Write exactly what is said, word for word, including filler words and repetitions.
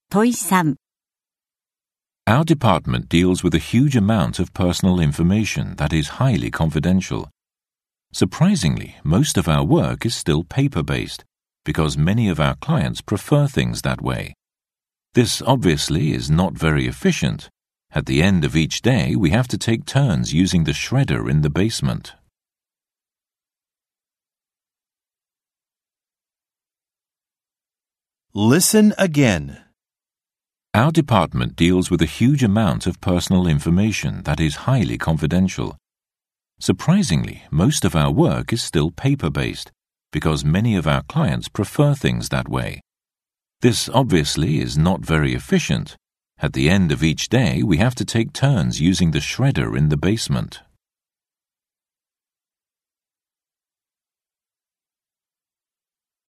問いさん。 Our department deals with a huge amount of personal information that is highly confidential. Surprisingly, most of our work is still paper-based because many of our clients prefer things that way. This obviously is not very efficient. At the end of each day, we have to take turns using the shredder in the basement. Listen again. Our department deals with a huge amount of personal information that is highly confidential. Surprisingly, most of our work is still paper-based because many of our clients prefer things that way. This obviously is not very efficient. At the end of each day, we have to take turns using the shredder in the basement.